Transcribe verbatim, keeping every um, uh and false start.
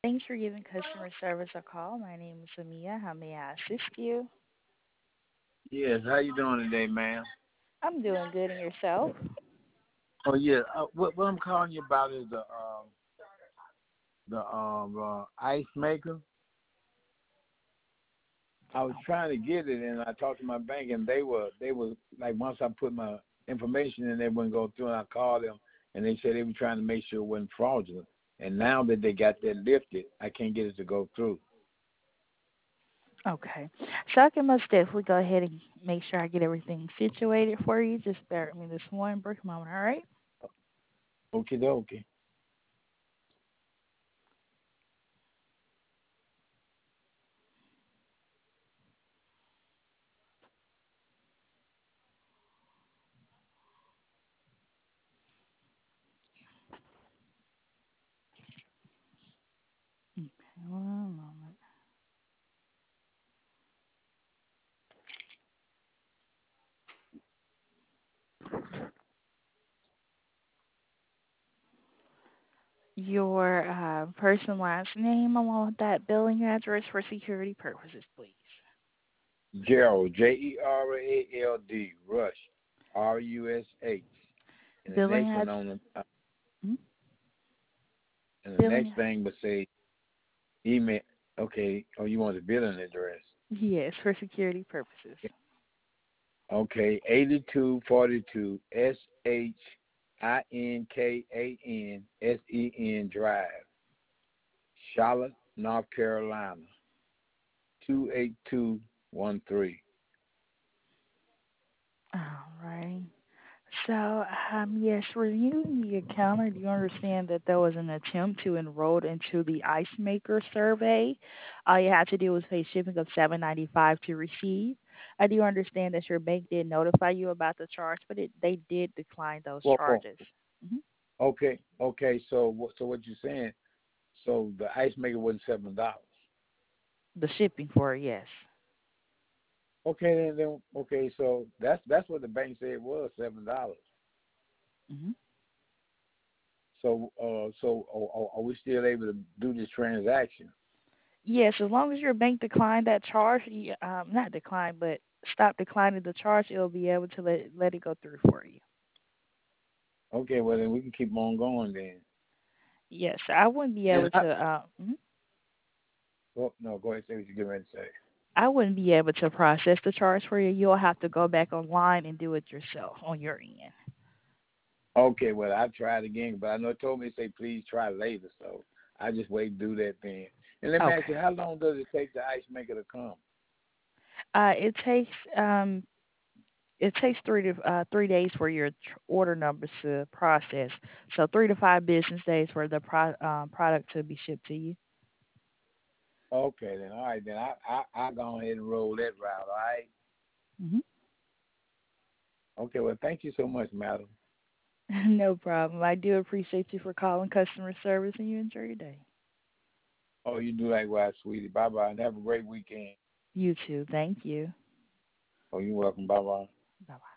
Thanks for giving customer service a call. My name is Amia. How may I assist you? Yes, how you doing today, ma'am? I'm doing good, and yourself? Oh yeah, uh, what what I'm calling you about is the um the um uh, ice maker. I was trying to get it, and I talked to my bank, and they were they were like once I put my information in, they wouldn't go through, and I called them, and they said they were trying to make sure it wasn't fraudulent. And now that they got that lifted, I can't get it to go through. Okay. So I can most definitely go ahead and make sure I get everything situated for you. Just bear with me this one brief moment, all right? Okay, dokie. Okay, one moment. Your uh, first and last name along with that billing address for security purposes, please. Gerald, J E R A L D, Rush, R U S H, and the Billing next one ad- on the uh, hmm? and the Billing. next thing would say email. Okay. Oh, you want the billing address? Yes, for security purposes. Okay. eighty-two forty-two S H I N K A N S E N Drive, Charlotte, North Carolina, two eight two one three. All right. So, um, yes, reviewing the account, do you understand that there was an attempt to enroll into the Ice Maker survey? All you had to do was pay shipping of seven ninety five to receive. I do understand that your bank did notify you about the charge, but it, they did decline those Whoa, whoa. charges. Hmm. Okay. Okay. So what? So what you're saying? So the ice maker wasn't seven dollars. The shipping for it, yes. Okay. Then, then. Okay. So that's that's what the bank said it was seven dollars. Hmm. So, uh, so are, are we still able to do this transaction? Yes, as long as your bank declined that charge, you- um, not decline, but stop declining the charge, it'll be able to let let it go through for you. Okay, well then we can keep on going then. Yes, I wouldn't be And able I, to. Uh, mhm. well, no, go ahead, say what you're getting ready to say. I wouldn't be able to process the charge for you. You'll have to go back online and do it yourself on your end. Okay, well I tried again, but I know it told me to say please try later, so I just wait to do that then. And let me ask you, Okay. how long does it take the ice maker to come? Uh, it takes um, it takes three to uh, three days for your tr- order numbers to process. So three to five business days for the pro- um, product to be shipped to you. Okay, then all right, then I I I go ahead and roll that route. All right. Hmm. Okay, well thank you so much, madam. No problem. I do appreciate you for calling customer service, and you enjoy your day. Oh, you do likewise, sweetie. Bye bye, and have a great weekend. You too. Thank you. Oh, you're welcome. Bye bye. Bye bye.